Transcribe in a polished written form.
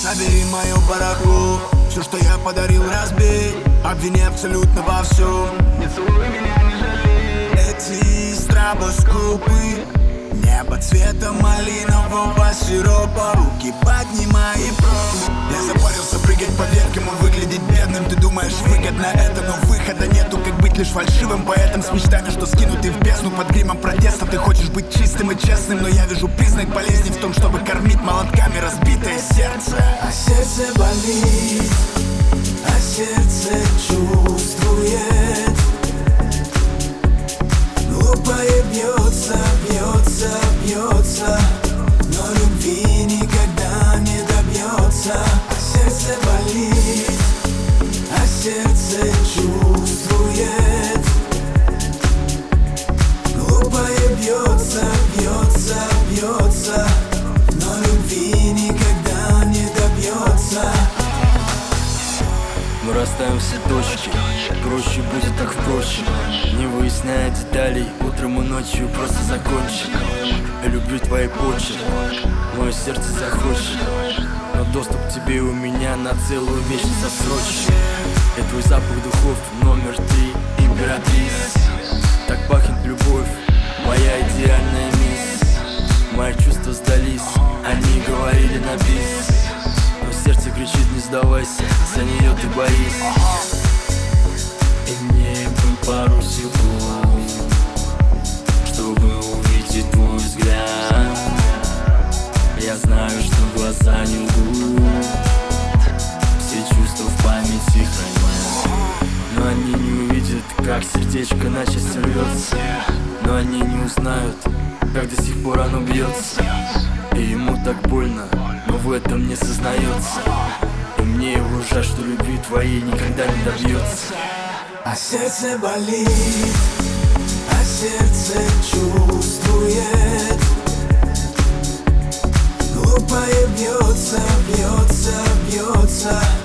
Собери мою барахлу, все, что я подарил, разбей. Обвини абсолютно во всем. Не целуй меня, не жалей. Эти стробоскопы, небо цвета малинового сиропа. Руки поднимай и пробуй. Я запарился прыгать по веткам и выглядеть бедным. Ты думаешь, выгодно это, но выхода нету. Как быть лишь фальшивым поэтом с мечтами, что скинуты в бездну под гримом протеста. Ты хочешь быть чистым и честным, но я вижу признак болезни в том, чтобы кормить молотками разбитое сердце. А сердце болит, а сердце чувствует. Глупое бьется, бьется, бьется, но любви никогда не добьется. А сердце болит, а сердце чувствует. Глупое бьется, бьется, бьется, но любви никогда не добьется. Мы расставим все точки, проще будет так впрочем. Не выясняя деталей, утром и ночью просто закончим. Я люблю твои почерк, мое сердце захочет, но доступ к тебе у меня на целую вечность отсрочен. Я твой запах духов номер 3, императрица. Так пахнет любовь, моя идеальная мисс. Мои чувства сдались, они говорили на бис. Но сердце кричит, не сдавайся, за нее ты боись. И мне бы пару секунд, чтобы увидеть твой взгляд. Я знаю, что глаза не лгут, все чувства в памяти хранят. Но они не увидят, как сердечко на части рвется. Но они не узнают, как до сих пор оно бьется. И ему так больно, но в этом не сознается. И мне его жаль, что любви твоей никогда не добьется. А сердце болит, а сердце чувствует. Глупое бьется, бьется, бьется.